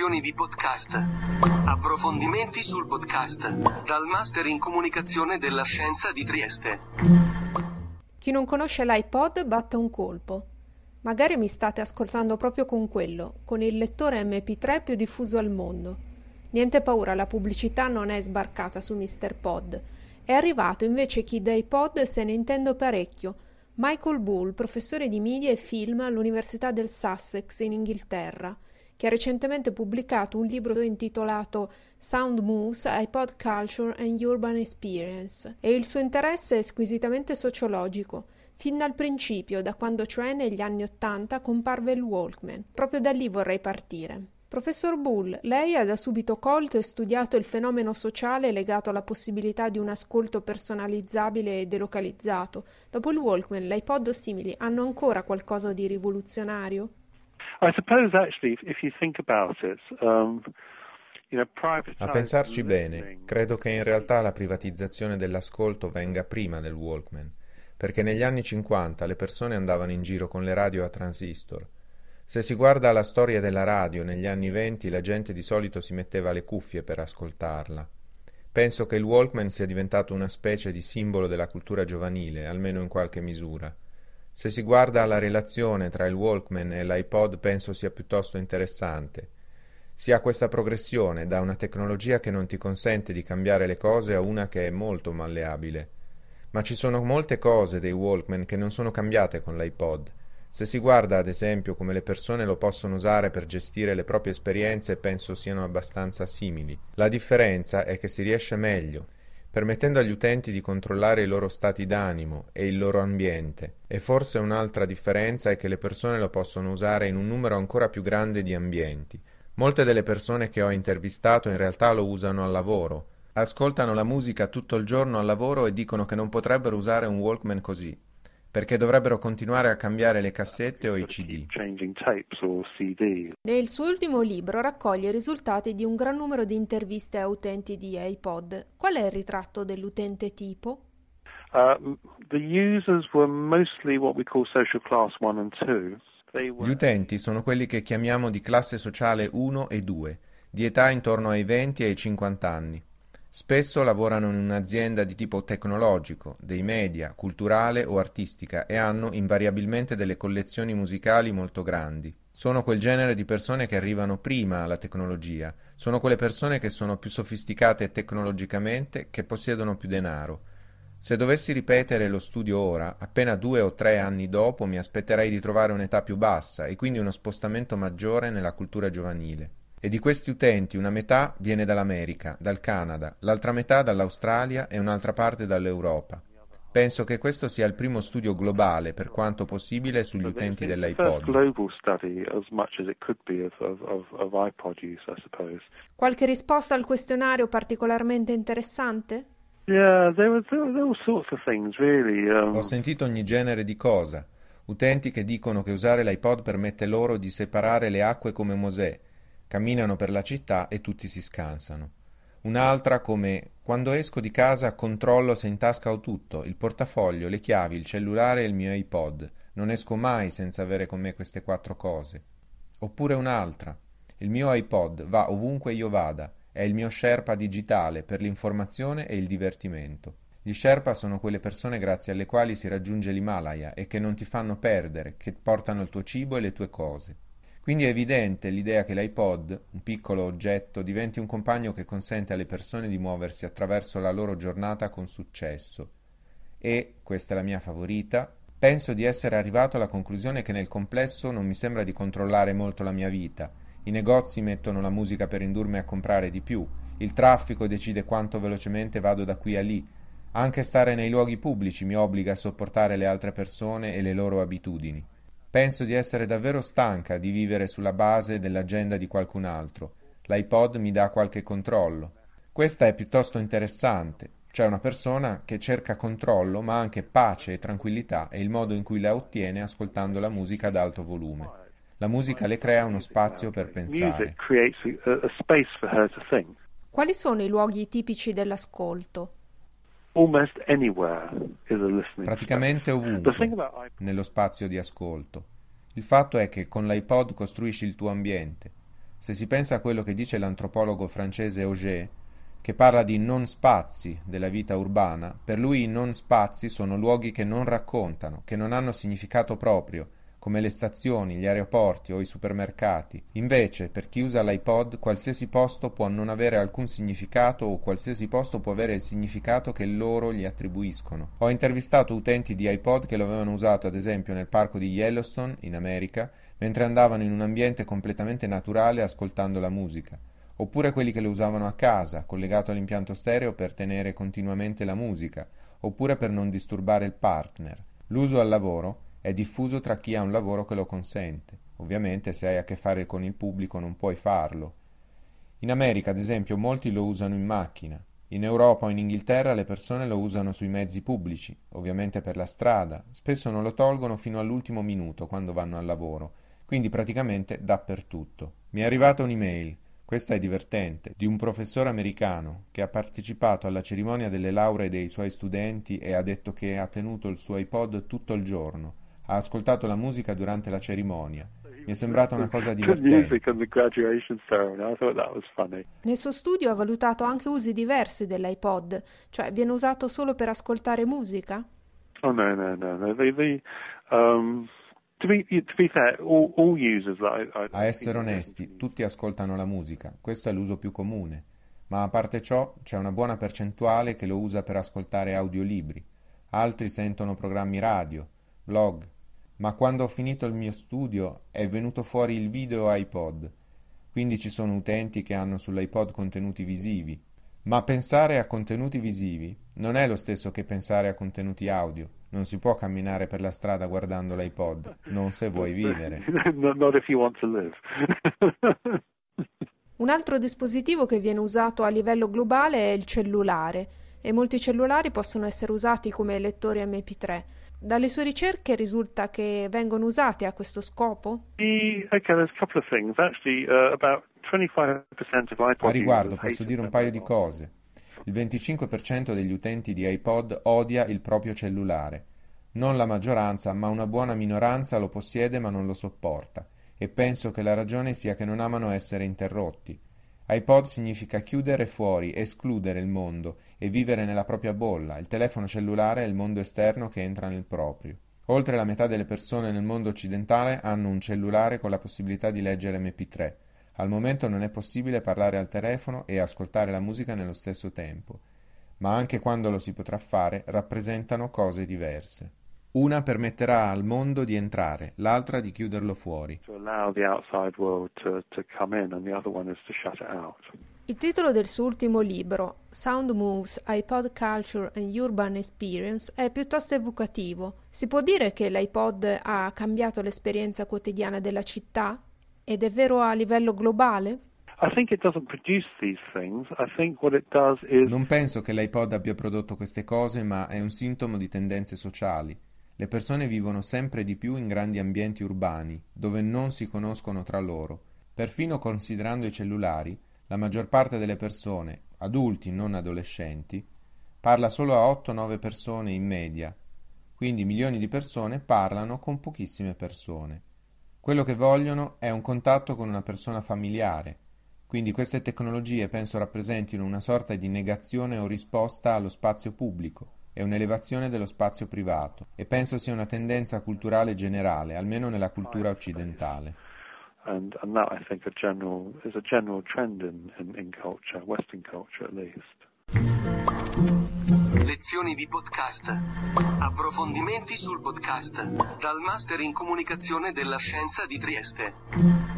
lezioni di podcast. Approfondimenti sul podcast. Dal Master in Comunicazione della Scienza di Trieste. Chi non conosce l'iPod batta un colpo. Magari mi state ascoltando proprio con quello, con il lettore MP3 più diffuso al mondo. Niente paura, la pubblicità non è sbarcata su Mr. Pod. È arrivato invece chi dei pod se ne intende parecchio. Michael Bull, professore di media e film all'Università del Sussex in Inghilterra, che ha recentemente pubblicato un libro intitolato Sound Moves, iPod Culture and Urban Experience, e il suo interesse è squisitamente sociologico, fin dal principio, da quando cioè negli anni '80 comparve il Walkman. Proprio da lì vorrei partire. Professor Bull, lei ha da subito colto e studiato il fenomeno sociale legato alla possibilità di un ascolto personalizzabile e delocalizzato. Dopo il Walkman, l'iPod o simili hanno ancora qualcosa di rivoluzionario? I suppose actually if you think about it, A pensarci bene, credo che in realtà la privatizzazione dell'ascolto venga prima del Walkman, perché negli anni 50 le persone andavano in giro con le radio a transistor. Se si guarda la storia della radio, negli anni '20 la gente di solito si metteva le cuffie per ascoltarla. Penso che il Walkman sia diventato una specie di simbolo della cultura giovanile, almeno in qualche misura. Se si guarda la relazione tra il Walkman e l'iPod, penso sia piuttosto interessante. Si ha questa progressione da una tecnologia che non ti consente di cambiare le cose a una che è molto malleabile. Ma ci sono molte cose dei Walkman che non sono cambiate con l'iPod. Se si guarda ad esempio come le persone lo possono usare per gestire le proprie esperienze, penso siano abbastanza simili. La differenza è che si riesce meglio, permettendo agli utenti di controllare i loro stati d'animo e il loro ambiente. E forse un'altra differenza è che le persone lo possono usare in un numero ancora più grande di ambienti. Molte delle persone che ho intervistato in realtà lo usano al lavoro. Ascoltano la musica tutto il giorno al lavoro e dicono che non potrebbero usare un Walkman così, perché dovrebbero continuare a cambiare le cassette o i CD. Nel suo ultimo libro raccoglie i risultati di un gran numero di interviste a utenti di iPod. Qual è il ritratto dell'utente tipo? The users were mostly what we call social class 1 and 2. Gli utenti sono quelli che chiamiamo di classe sociale 1 e 2, di età intorno ai 20 e ai 50 anni. Spesso lavorano in un'azienda di tipo tecnologico, dei media, culturale o artistica e hanno invariabilmente delle collezioni musicali molto grandi. Sono quel genere di persone che arrivano prima alla tecnologia, sono quelle persone che sono più sofisticate tecnologicamente, che possiedono più denaro. Se dovessi ripetere lo studio ora, appena 2 o 3 anni dopo mi aspetterei di trovare un'età più bassa e quindi uno spostamento maggiore nella cultura giovanile. E di questi utenti una metà viene dall'America, dal Canada, l'altra metà dall'Australia e un'altra parte dall'Europa. Penso che questo sia il primo studio globale, per quanto possibile, sugli utenti dell'iPod. Qualche risposta al questionario particolarmente interessante? Ho sentito ogni genere di cosa. Utenti che dicono che usare l'iPod permette loro di separare le acque come Mosè. Camminano per la città e tutti si scansano. Un'altra come: quando esco di casa controllo se in tasca ho tutto, il portafoglio, le chiavi, il cellulare e il mio iPod. Non esco mai senza avere con me queste 4 cose. Oppure un'altra: il mio iPod va ovunque io vada, è il mio Sherpa digitale per l'informazione e il divertimento. Gli Sherpa sono quelle persone grazie alle quali si raggiunge l'Himalaya e che non ti fanno perdere, che portano il tuo cibo e le tue cose. Quindi è evidente l'idea che l'iPod, un piccolo oggetto, diventi un compagno che consente alle persone di muoversi attraverso la loro giornata con successo. E, questa è la mia favorita, penso di essere arrivato alla conclusione che nel complesso non mi sembra di controllare molto la mia vita. I negozi mettono la musica per indurmi a comprare di più, il traffico decide quanto velocemente vado da qui a lì, anche stare nei luoghi pubblici mi obbliga a sopportare le altre persone e le loro abitudini. Penso di essere davvero stanca di vivere sulla base dell'agenda di qualcun altro. L'iPod mi dà qualche controllo. Questa è piuttosto interessante. C'è una persona che cerca controllo, ma anche pace e tranquillità e il modo in cui la ottiene ascoltando la musica ad alto volume. La musica le crea uno spazio per pensare. Quali sono i luoghi tipici dell'ascolto? Praticamente ovunque, nello spazio di ascolto. Il fatto è che con l'iPod costruisci il tuo ambiente. Se si pensa a quello che dice l'antropologo francese Auger, che parla di non spazi della vita urbana, per lui i non spazi sono luoghi che non raccontano, che non hanno significato proprio, come le stazioni, gli aeroporti o i supermercati. Invece, per chi usa l'iPod, qualsiasi posto può non avere alcun significato o qualsiasi posto può avere il significato che loro gli attribuiscono. Ho intervistato utenti di iPod che lo avevano usato ad esempio nel parco di Yellowstone, in America, mentre andavano in un ambiente completamente naturale ascoltando la musica, oppure quelli che lo usavano a casa, collegato all'impianto stereo per tenere continuamente la musica, oppure per non disturbare il partner. L'uso al lavoro è diffuso tra chi ha un lavoro che lo consente. Ovviamente se hai a che fare con il pubblico non puoi farlo. In America, ad esempio, molti lo usano in macchina. In Europa o in Inghilterra le persone lo usano sui mezzi pubblici, ovviamente per la strada. Spesso non lo tolgono fino all'ultimo minuto quando vanno al lavoro, quindi praticamente dappertutto. Mi è arrivata un'email, questa è divertente, di un professore americano che ha partecipato alla cerimonia delle lauree dei suoi studenti e ha detto che ha tenuto il suo iPod tutto il giorno. Ha ascoltato la musica durante la cerimonia. Mi è sembrata una cosa divertente. Nel suo studio ha valutato anche usi diversi dell'iPod, cioè viene usato solo per ascoltare musica? Oh no. To be fair, all users A essere onesti, tutti ascoltano la musica, questo è l'uso più comune, ma a parte ciò c'è una buona percentuale che lo usa per ascoltare audiolibri, altri sentono programmi radio, blog, ma quando ho finito il mio studio è venuto fuori il video iPod, quindi ci sono utenti che hanno sull'iPod contenuti visivi, ma pensare a contenuti visivi non è lo stesso che pensare a contenuti audio. Non si può camminare per la strada guardando l'iPod, non se vuoi vivere. Not if you want to live. Un altro dispositivo che viene usato a livello globale è il cellulare, e molti cellulari possono essere usati come lettori MP3. Dalle sue ricerche risulta che vengono usati a questo scopo? Okay, there's a couple of things. Actually, about 25% of iPod a riguardo posso dire un paio di cose. Il 25% degli utenti di iPod odia il proprio cellulare. Non la maggioranza, ma una buona minoranza lo possiede ma non lo sopporta. E penso che la ragione sia che non amano essere interrotti. iPod significa chiudere fuori, escludere il mondo e vivere nella propria bolla. Il telefono cellulare è il mondo esterno che entra nel proprio. Oltre la metà delle persone nel mondo occidentale hanno un cellulare con la possibilità di leggere MP3. Al momento non è possibile parlare al telefono e ascoltare la musica nello stesso tempo, ma anche quando lo si potrà fare rappresentano cose diverse. Una permetterà al mondo di entrare, l'altra di chiuderlo fuori. Il titolo del suo ultimo libro, Sound Moves, iPod Culture and Urban Experience, è piuttosto evocativo. Si può dire che l'iPod ha cambiato l'esperienza quotidiana della città? Ed è vero a livello globale? Non penso che l'iPod abbia prodotto queste cose, ma è un sintomo di tendenze sociali. Le persone vivono sempre di più in grandi ambienti urbani, dove non si conoscono tra loro. Perfino considerando i cellulari, la maggior parte delle persone, adulti non adolescenti, parla solo a 8-9 persone in media, quindi milioni di persone parlano con pochissime persone. Quello che vogliono è un contatto con una persona familiare, quindi queste tecnologie penso rappresentino una sorta di negazione o risposta allo spazio pubblico e un'elevazione dello spazio privato, e penso sia una tendenza culturale generale, almeno nella cultura occidentale. And that I think is a general trend in culture, Western culture at least. Lezioni di podcast. Approfondimenti sul podcast. Dal Master in Comunicazione della Scienza di Trieste.